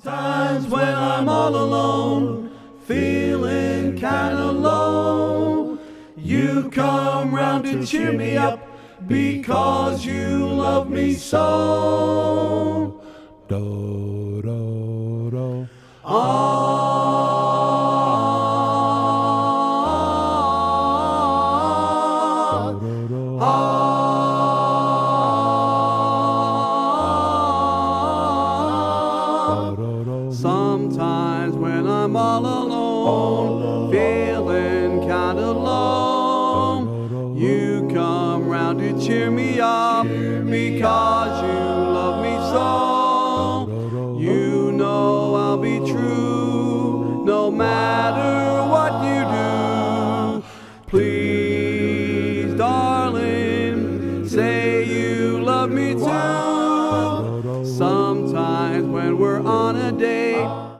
Times when I'm all alone, feeling kinda low, you come round to cheer me up because you love me so. Do, do, do. Do, do, do. Sometimes when I'm all alone, feeling kinda low, you come round to cheer me up because you love me so. You know I'll be true no matter what you do. Please, darling, say you love me too. Sometimes when we're on a date,